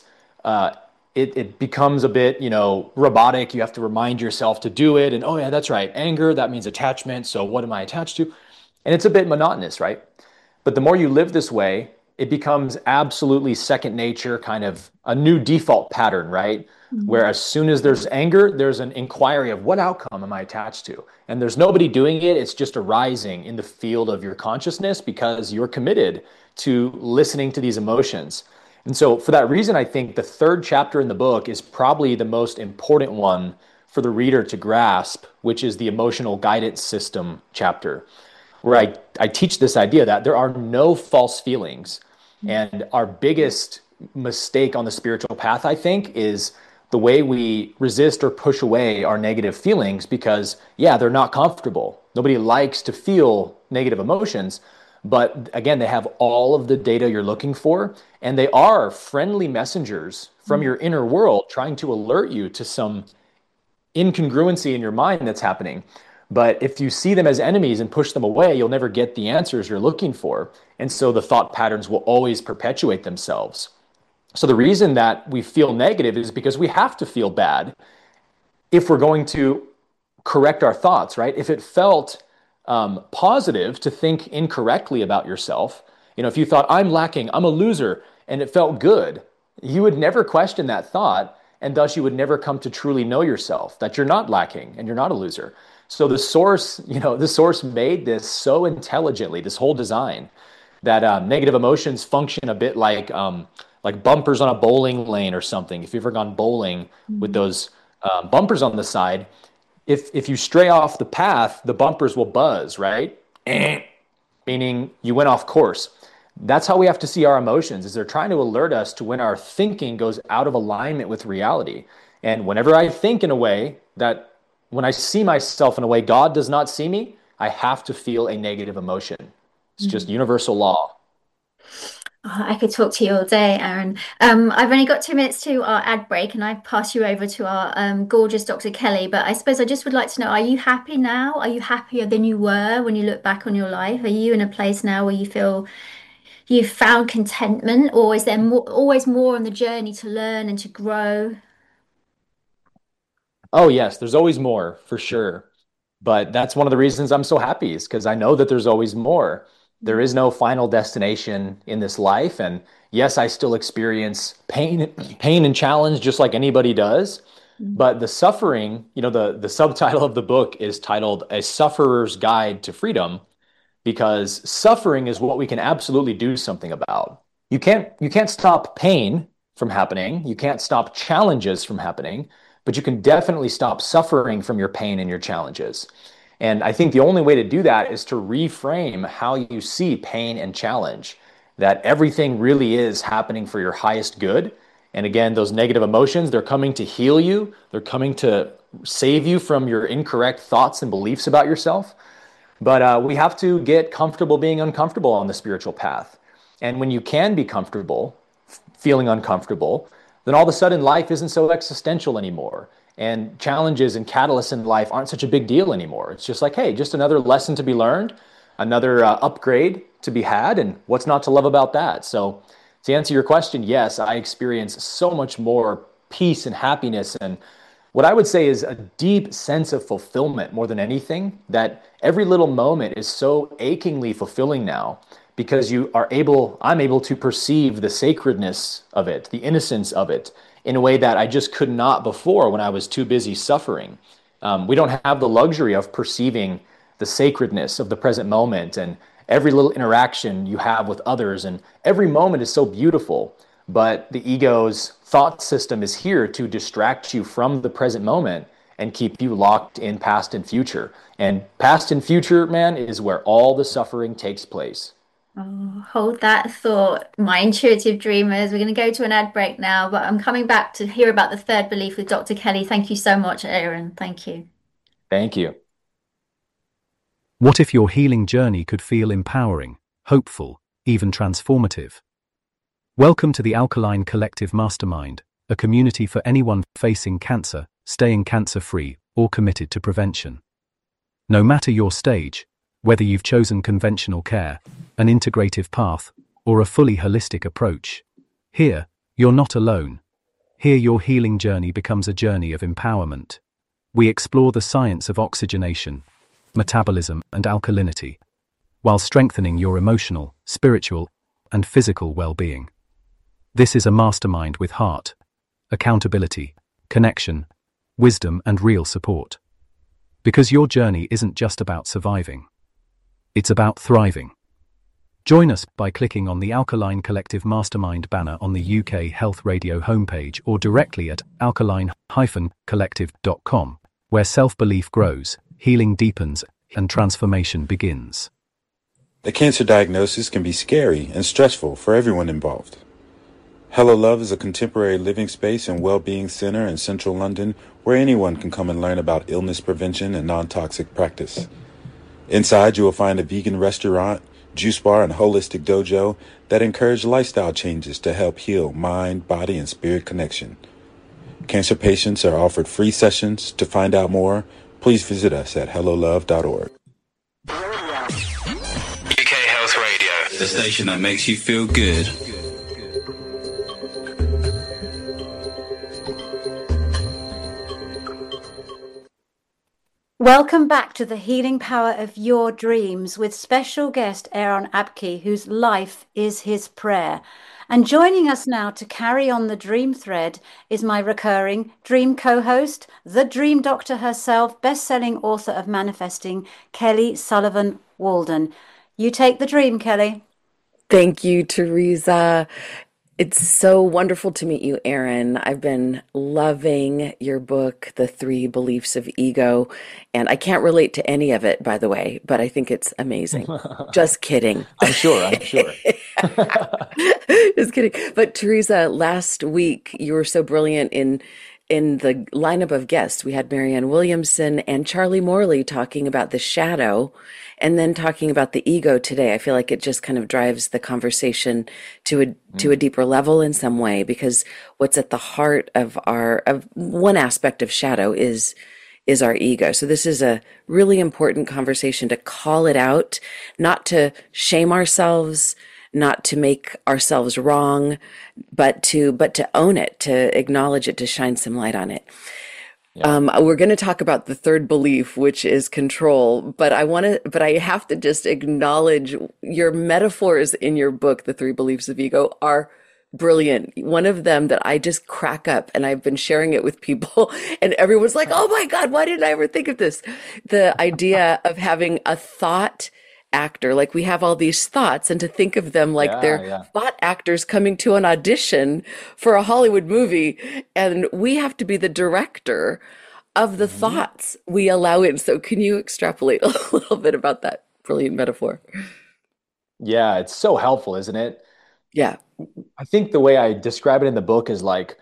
it becomes a bit, robotic. You have to remind yourself to do it. And, oh yeah, that's right. Anger, that means attachment. So what am I attached to? And it's a bit monotonous, right? But the more you live this way, it becomes absolutely second nature, kind of a new default pattern, right? Where as soon as there's anger, there's an inquiry of what outcome am I attached to? And there's nobody doing it. It's just arising in the field of your consciousness because you're committed to listening to these emotions. And so for that reason, I think the third chapter in the book is probably the most important one for the reader to grasp, which is the emotional guidance system chapter, where I teach this idea that there are no false feelings. And our biggest mistake on the spiritual path, I think, is the way we resist or push away our negative feelings because, yeah, they're not comfortable. Nobody likes to feel negative emotions. But again, they have all of the data you're looking for, and they are friendly messengers from your inner world trying to alert you to some incongruency in your mind that's happening. But if you see them as enemies and push them away, you'll never get the answers you're looking for. And so the thought patterns will always perpetuate themselves. So the reason that we feel negative is because we have to feel bad if we're going to correct our thoughts, right? If it felt positive to think incorrectly about yourself, if you thought, I'm lacking, I'm a loser, and it felt good, you would never question that thought, and thus you would never come to truly know yourself, that you're not lacking and you're not a loser. So the source made this so intelligently, this whole design, that negative emotions function a bit like bumpers on a bowling lane or something. If you've ever gone bowling with those bumpers on the side, if you stray off the path, the bumpers will buzz, right? Meaning you went off course. That's how we have to see our emotions, is they're trying to alert us to when our thinking goes out of alignment with reality. And whenever I think in a way that, when I see myself in a way God does not see me, I have to feel a negative emotion. It's just universal law. Oh, I could talk to you all day, Aaron. I've only got 2 minutes to our ad break, and I pass you over to our gorgeous Dr. Kelly. But I suppose I just would like to know, are you happy now? Are you happier than you were when you look back on your life? Are you in a place now where you feel you've found contentment, or is there always more on the journey to learn and to grow? Oh, yes, there's always more, for sure. But that's one of the reasons I'm so happy, is because I know that there's always more. There is no final destination in this life. And yes, I still experience pain and challenge just like anybody does. But the suffering, the subtitle of the book is titled A Sufferer's Guide to Freedom, because suffering is what we can absolutely do something about. You can't stop pain from happening. You can't stop challenges from happening, but you can definitely stop suffering from your pain and your challenges. And I think the only way to do that is to reframe how you see pain and challenge, that everything really is happening for your highest good. And again, those negative emotions, they're coming to heal you. They're coming to save you from your incorrect thoughts and beliefs about yourself. But we have to get comfortable being uncomfortable on the spiritual path. And when you can be comfortable, feeling uncomfortable, then all of a sudden life isn't so existential anymore. And challenges and catalysts in life aren't such a big deal anymore. It's just like, hey, just another lesson to be learned, another upgrade to be had, and what's not to love about that? So to answer your question, yes, I experience so much more peace and happiness, and what I would say is a deep sense of fulfillment more than anything, that every little moment is so achingly fulfilling now, because I'm able to perceive the sacredness of it, the innocence of it, in a way that I just could not before when I was too busy suffering. We don't have the luxury of perceiving the sacredness of the present moment and every little interaction you have with others, and every moment is so beautiful, but the ego's thought system is here to distract you from the present moment and keep you locked in past and future. And past and future, man, is where all the suffering takes place. Oh, hold that thought, my intuitive dreamers. We're going to go to an ad break now, but I'm coming back to hear about the third belief with Dr. Kelly. Thank you so much, Aaron. Thank you. Thank you. What if your healing journey could feel empowering, hopeful, even transformative? Welcome to the Alkaline Collective Mastermind, a community for anyone facing cancer, staying cancer-free, or committed to prevention. No matter your stage, Whether you've chosen conventional care, an integrative path, or a fully holistic approach, here, you're not alone. Here your healing journey becomes a journey of empowerment. We explore the science of oxygenation, metabolism, and alkalinity, while strengthening your emotional, spiritual, and physical well-being. This is a mastermind with heart, accountability, connection, wisdom, and real support. Because your journey isn't just about surviving. It's about thriving. Join us by clicking on the Alkaline Collective Mastermind banner on the UK Health Radio homepage or directly at alkaline-collective.com, where self-belief grows, healing deepens, and transformation begins. The cancer diagnosis can be scary and stressful for everyone involved. Hello Love is a contemporary living space and well-being center in central London where anyone can come and learn about illness prevention and non-toxic practice. Inside, you will find a vegan restaurant, juice bar, and holistic dojo that encourage lifestyle changes to help heal mind, body, and spirit connection. Cancer patients are offered free sessions. To find out more, please visit us at hellolove.org. UK Health Radio, the station that makes you feel good. Welcome back to the healing power of your dreams with special guest Aaron Abke, whose life is his prayer. And joining us now to carry on the dream thread is my recurring dream co-host, the dream doctor herself, best-selling author of Manifesting, Kelly Sullivan Walden. You take the dream, Kelly. Thank you, Teresa. It's so wonderful to meet you, Aaron. I've been loving your book, The 3 Beliefs of Ego, and I can't relate to any of it, by the way, but I think it's amazing. Just kidding. I'm sure. Just kidding. But Teresa, last week you were so brilliant in the lineup of guests. We had Marianne Williamson and Charlie Morley talking about the shadow and then talking about the ego today. I feel like it just kind of drives the conversation to a deeper level in some way, because what's at the heart of one aspect of shadow is our ego. So this is a really important conversation to call it out, not to shame ourselves, not to make ourselves wrong, but to own it, to acknowledge it, to shine some light on it. Yeah. We're going to talk about the third belief, which is control, but I have to just acknowledge your metaphors in your book, The 3 Beliefs of Ego, are brilliant. One of them that I just crack up, and I've been sharing it with people, and everyone's like, oh my God, why didn't I ever think of this? The idea of having a thought actor, like we have all these thoughts, and to think of them like they're thought actors coming to an audition for a Hollywood movie, and we have to be the director of the thoughts we allow in. So can you extrapolate a little bit about that brilliant metaphor? Yeah, it's so helpful, isn't it? Yeah. I think the way I describe it in the book is like,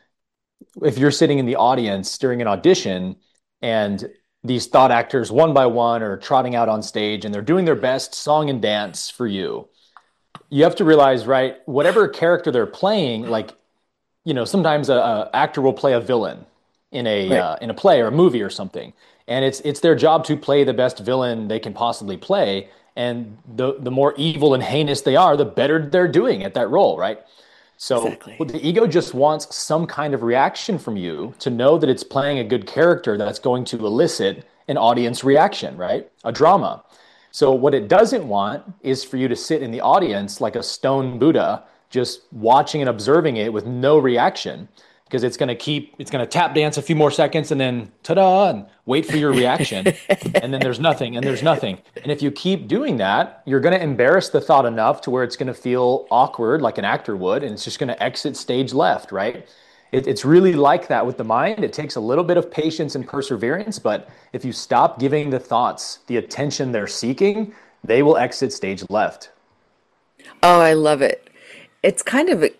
if you're sitting in the audience during an audition and these thought actors one by one are trotting out on stage and they're doing their best song and dance for you. You have to realize, right, whatever character they're playing, like, sometimes a actor will play a villain in a play or a movie or something. And it's their job to play the best villain they can possibly play. And the more evil and heinous they are, the better they're doing at that role, right? So the ego just wants some kind of reaction from you to know that it's playing a good character that's going to elicit an audience reaction, right? A drama. So what it doesn't want is for you to sit in the audience like a stone Buddha, just watching and observing it with no reaction, because it's going to tap dance a few more seconds and then ta-da, and wait for your reaction. And then there's nothing, and there's nothing. And if you keep doing that, you're going to embarrass the thought enough to where it's going to feel awkward like an actor would, and it's just going to exit stage left, right? It's really like that with the mind. It takes a little bit of patience and perseverance, but if you stop giving the thoughts the attention they're seeking, they will exit stage left. Oh, I love it. It's kind of, it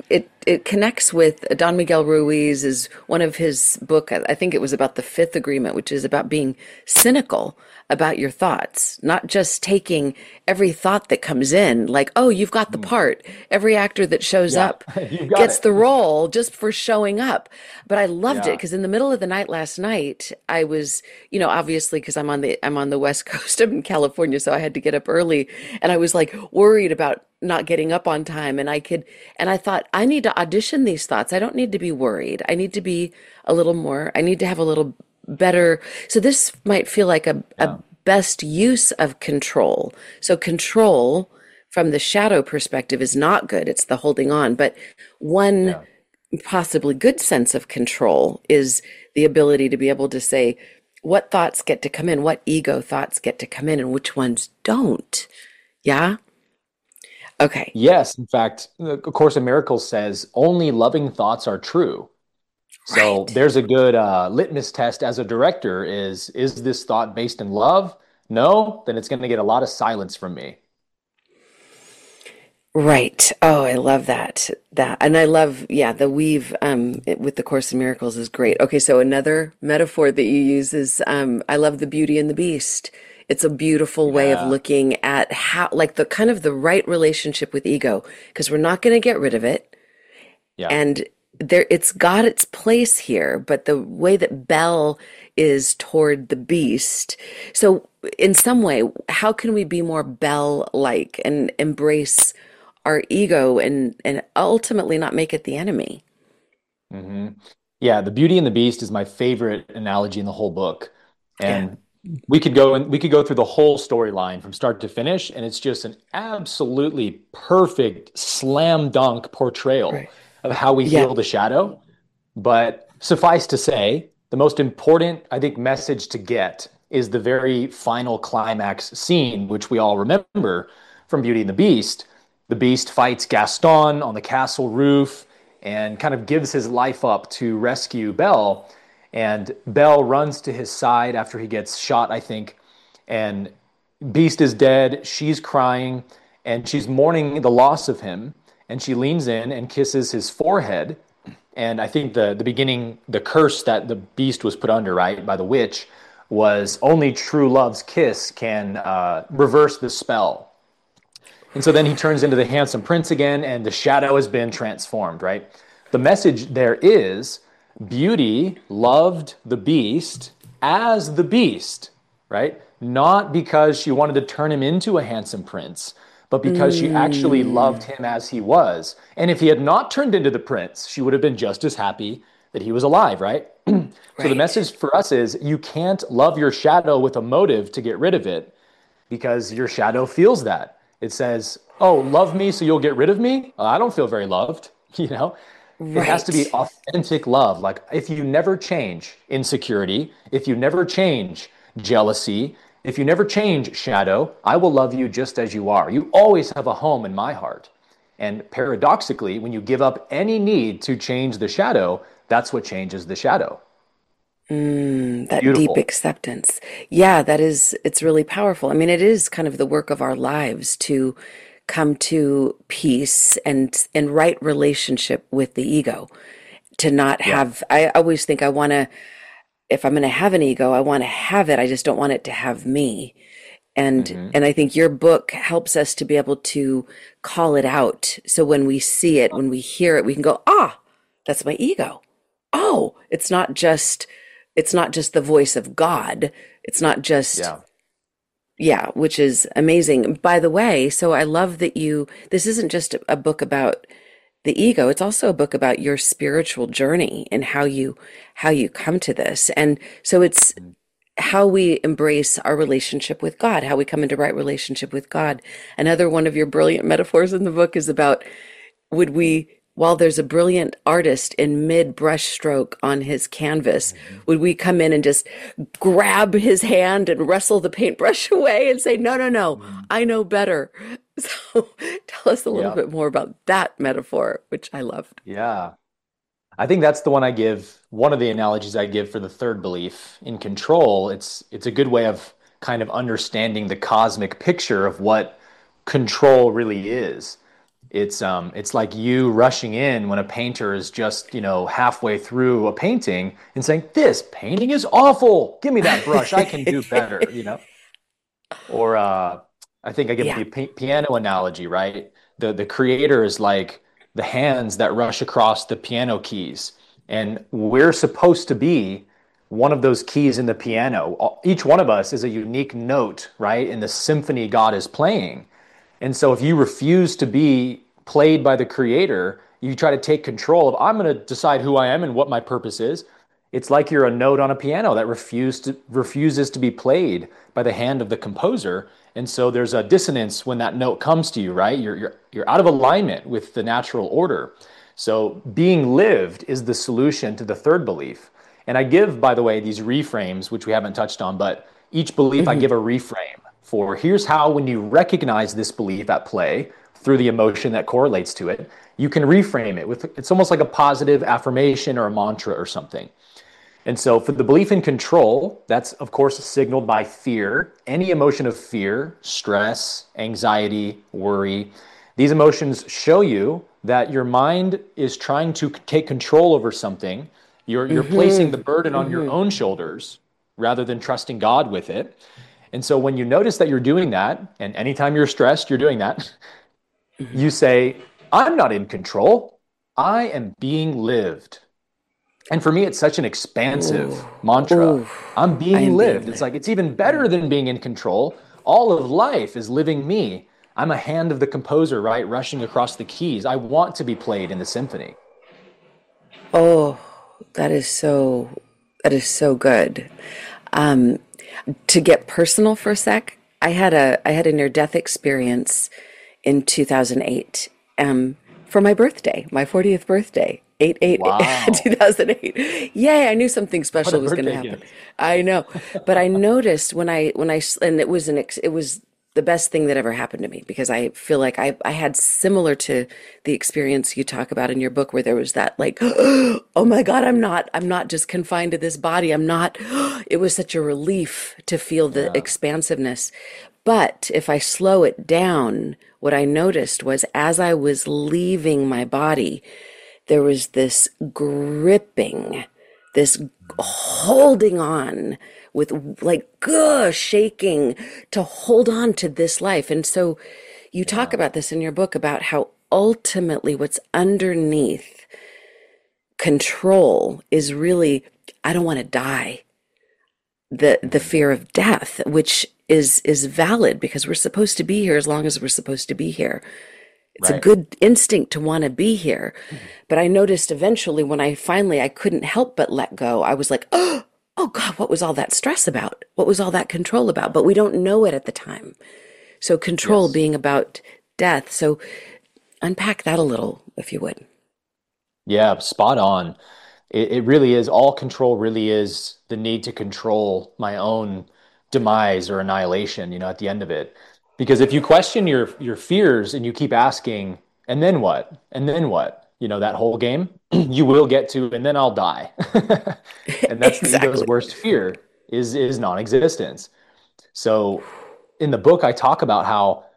it connects with Don Miguel Ruiz is one of his book. I think it was about the fifth agreement, which is about being cynical about your thoughts, not just taking every thought that comes in like, oh, you've got the part. Every actor that shows up gets the role just for showing up. But I loved it because in the middle of the night last night, I was, obviously because I'm on the West Coast, I'm in California, so I had to get up early, and I was like worried about not getting up on time, and I thought, I need to audition these thoughts. I don't need to be worried. I need to be I need to have a little better. So this might feel like a best use of control. So control from the shadow perspective is not good. It's the holding on. But one possibly good sense of control is the ability to be able to say what thoughts get to come in, what ego thoughts get to come in, and which ones don't. Yeah? Okay. Yes. In fact, A Course in Miracles says only loving thoughts are true. So there's a good litmus test as a director is this thought based in love? No? Then it's going to get a lot of silence from me. Right. Oh, I love that. And I love, the weave with the Course in Miracles is great. Okay, so another metaphor that you use is I love the Beauty and the Beast. It's a beautiful way of looking at how, like the kind of the right relationship with ego, because we're not going to get rid of it. Yeah. And it's got its place here, but the way that Belle is toward the beast. So in some way, how can we be more Belle-like and embrace our ego and ultimately not make it the enemy? Mm-hmm. Yeah, the Beauty and the Beast is my favorite analogy in the whole book. And we could go through the whole storyline from start to finish, and it's just an absolutely perfect slam dunk portrayal of how we heal the shadow. But suffice to say, the most important, I think, message to get is the very final climax scene, which we all remember from Beauty and the Beast. The Beast fights Gaston on the castle roof and kind of gives his life up to rescue Belle. And Belle runs to his side after he gets shot, I think. And Beast is dead. She's crying and she's mourning the loss of him. And she leans in and kisses his forehead. And I think the beginning, the curse that the Beast was put under, right, by the witch, was only true love's kiss can reverse the spell. And so then he turns into the handsome prince again, and the shadow has been transformed, right? The message there is Beauty loved the Beast as the Beast, right? Not because she wanted to turn him into a handsome prince, but because she actually loved him as he was. And if he had not turned into the prince, she would have been just as happy that he was alive, right? So the message for us is you can't love your shadow with a motive to get rid of it, because your shadow feels that. It says, oh, love me so you'll get rid of me? I don't feel very loved, It has to be authentic love. Like if you never change insecurity, if you never change jealousy, if you never change shadow, I will love you just as you are. You always have a home in my heart. And paradoxically, when you give up any need to change the shadow, that's what changes the shadow. That Beautiful. Deep acceptance. Yeah, it's really powerful. I mean, it is kind of the work of our lives to come to peace and in right relationship with the ego. To not have, I always think if I'm going to have an ego, I want to have it. I just don't want it to have me. And I think your book helps us to be able to call it out. So when we see it, when we hear it, we can go, that's my ego. Oh, it's not just the voice of God. It's not just, which is amazing. By the way, so I love that this isn't just a book about the ego. It's also a book about your spiritual journey and how you come to this. And so it's how we embrace our relationship with God, how we come into right relationship with God. Another one of your brilliant metaphors in the book is about, while there's a brilliant artist in mid brush stroke on his canvas, would we come in and just grab his hand and wrestle the paintbrush away and say, no, I know better. So tell us a little bit more about that metaphor, which I loved. Yeah. I think that's the one one of the analogies I give for the third belief in control. It's a good way of kind of understanding the cosmic picture of what control really is It's like you rushing in when a painter is just, halfway through a painting and saying, "This painting is awful. Give me that brush. I can do better." Or I think I give Yeah. the piano analogy, right? The creator is like the hands that rush across the piano keys, and we're supposed to be one of those keys in the piano. Each one of us is a unique note, right, in the symphony God is playing. And so if you refuse to be played by the creator, you try to take control of, I'm going to decide who I am and what my purpose is. It's like you're a note on a piano that refuses to be played by the hand of the composer. And so there's a dissonance when that note comes to you, right? You're out of alignment with the natural order. So being lived is the solution to the third belief. And I give, by the way, these reframes, which we haven't touched on, but each belief I Hmm. give a reframe for. Here's how, when you recognize this belief at play through the emotion that correlates to it, you can reframe it with, it's almost like a positive affirmation or a mantra or something. And so for the belief in control, that's of course signaled by fear. Any emotion of fear, stress, anxiety, worry, these emotions show you that your mind is trying to take control over something. You're placing Hmm. the burden on your Hmm. own shoulders rather than trusting God with it. And so when you notice that you're doing that, and anytime you're stressed, you're doing that, Hmm. you say, I'm not in control. I am being lived. And for me, it's such an Ooh. expansive mantra. Ooh. I'm I being am being lived. It's lived. like, it's even better than being in control. All of life is living me. I'm a hand of the composer, right? Rushing across the keys. I want to be played in the symphony. Oh, that is so that is so good. Um, to get personal for a sec, I had a near death experience in 2008, for my birthday, my 40th birthday. 8 Wow. 2008. Yay, I knew something What a special was going to birthday happen. gift. I know. But I noticed and it was the best thing that ever happened to me, because I feel like I had similar to the experience you talk about in your book, where there was that like, oh my God, I'm not just confined to this body. I'm not, it was such a relief to feel the Yeah. expansiveness. But if I slow it down, what I noticed was, as I was leaving my body, there was this gripping, this holding on with like shaking to hold on to this life. And so you talk Yeah. about this in your book, about how ultimately what's underneath control is really, I don't want to die. The Mhm. fear of death, which is valid, because we're supposed to be here as long as we're supposed to be here. It's a Right. good instinct to want to be here. But I noticed eventually, when I couldn't help but let go, I was like, oh God, what was all that stress about? What was all that control about? But we don't know it at the time. So control Yes. being about death. So unpack that a little, if you would. Yeah, spot on. It really is, all control really is the need to control my own demise or annihilation, at the end of it. Because if you question your fears and you keep asking, and then what? And then what? That whole game, you will get to, and then I'll die. And that's the ego's Exactly. worst fear is non-existence. So in the book, I talk about how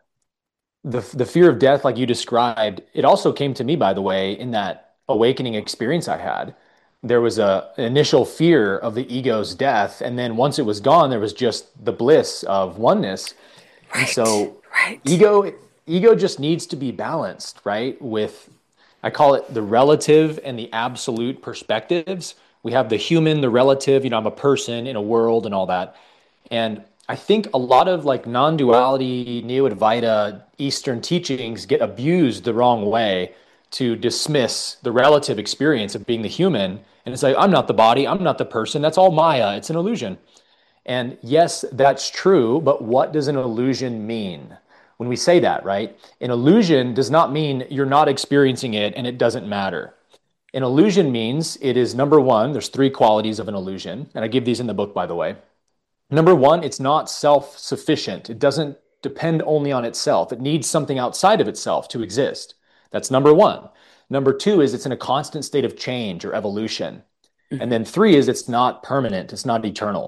the fear of death, like you described, it also came to me, by the way, in that awakening experience I had. There was an initial fear of the ego's death, and then once it was gone, there was just the bliss of oneness. And Right. so Right. ego just needs to be balanced, right? With, I call it the relative and the absolute perspectives. We have the human, the relative, I'm a person in a world and all that. And I think a lot of like non-duality, neo-Advaita, Eastern teachings get abused the wrong way to dismiss the relative experience of being the human. And it's like, I'm not the body, I'm not the person, that's all Maya, it's an illusion. And yes, that's true, but what does an illusion mean? When we say that, right? An illusion does not mean you're not experiencing it and it doesn't matter. An illusion means it is, number one, there's three qualities of an illusion, and I give these in the book, by the way. Number one, it's not self-sufficient. It doesn't depend only on itself. It needs something outside of itself to exist. That's number one. Number two is it's in a constant state of change or evolution. And Mhm. then three is it's not permanent. It's not eternal.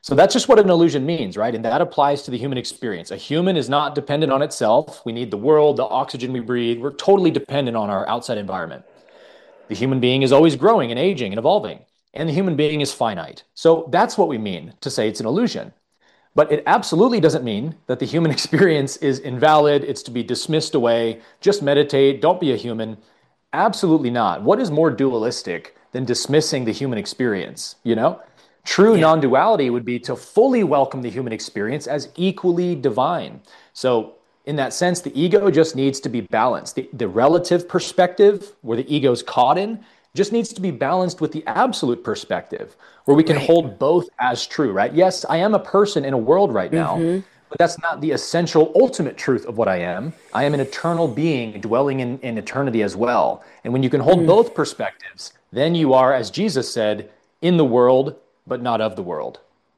So that's just what an illusion means, right? And that applies to the human experience. A human is not dependent on itself. We need the world, the oxygen we breathe. We're totally dependent on our outside environment. The human being is always growing and aging and evolving, and the human being is finite. So that's what we mean to say it's an illusion. But it absolutely doesn't mean that the human experience is invalid. It's to be dismissed away. Just meditate. Don't be a human. Absolutely not. What is more dualistic than dismissing the human experience, you know? True non-duality would be to fully welcome the human experience as equally divine. So in that sense, the ego just needs to be balanced. The relative perspective, where the ego's caught in, just needs to be balanced with the absolute perspective, where we can hold both as true, right? Yes, I am a person in a world right now, but that's not the essential, ultimate truth of what I am. I am an eternal being dwelling in eternity as well. And when you can hold both perspectives, then you are, as Jesus said, in the world, but not of the world.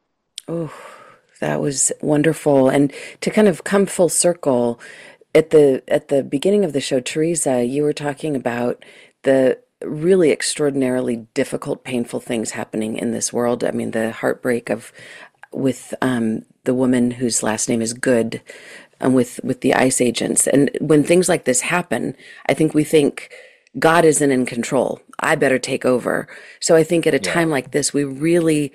Oh, that was wonderful. And to kind of come full circle, at the beginning of the show, Teresa, you were talking about the really extraordinarily difficult, painful things happening in this world. I mean, the heartbreak with the woman whose last name is Good, with the ICE agents. And when things like this happen, I think we think God isn't in control. I better take over. So I think at a time like this, we really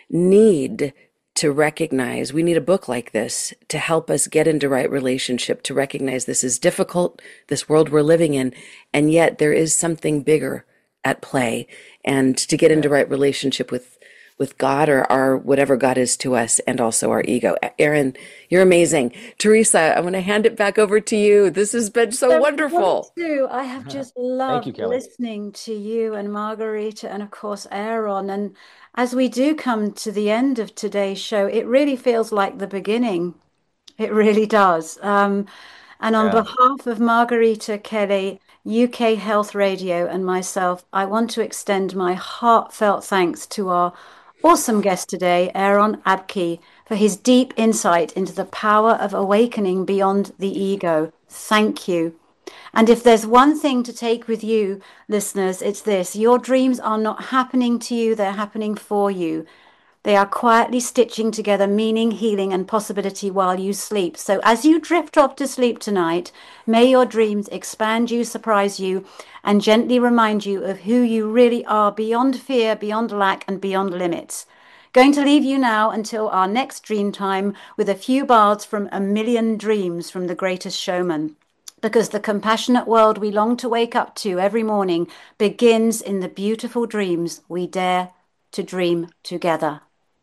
need to recognize, we need a book like this to help us get into right relationship, to recognize this is difficult, this world we're living in, and yet there is something bigger at play, and to get into right relationship with God, or our whatever God is to us, and also our ego. Aaron, you're amazing. Teresa, I'm going to hand it back over to you. This has been so wonderful. I have just loved listening to you and Margarita, and of course Aaron. And as we do come to the end of today's show, it really feels like the beginning. It really does. And on behalf of Margarita Kelly, UK Health Radio, and myself, I want to extend my heartfelt thanks to our awesome guest today, Aaron Abke, for his deep insight into the power of awakening beyond the ego. Thank you. And if there's one thing to take with you, listeners, it's this: your dreams are not happening to you, they're happening for you. They are quietly stitching together meaning, healing, and possibility while you sleep. So as you drift off to sleep tonight, may your dreams expand you, surprise you, and gently remind you of who you really are, beyond fear, beyond lack, and beyond limits. Going to leave you now until our next dream time with a few bards from A Million Dreams from The Greatest Showman. Because the compassionate world we long to wake up to every morning begins in the beautiful dreams we dare to dream together.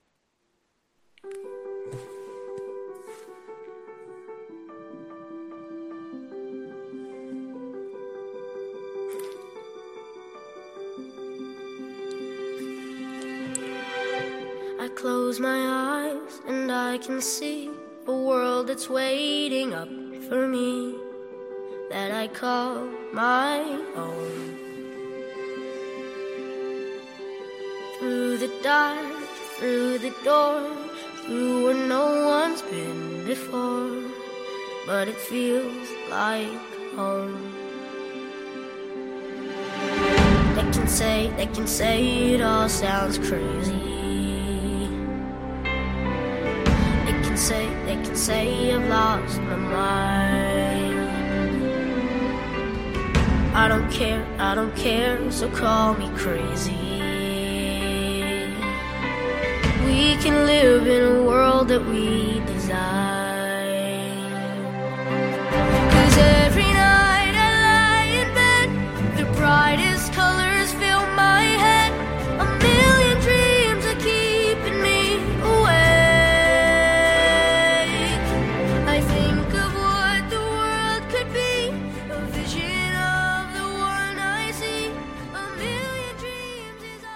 I close my eyes and I can see a world that's waiting up for me, that I call my own. Through the dark, through the door, through where no one's been before, but it feels like home. They can say it all sounds crazy. They can say I've lost my mind. I don't care, so call me crazy. We can live in a world that we desire.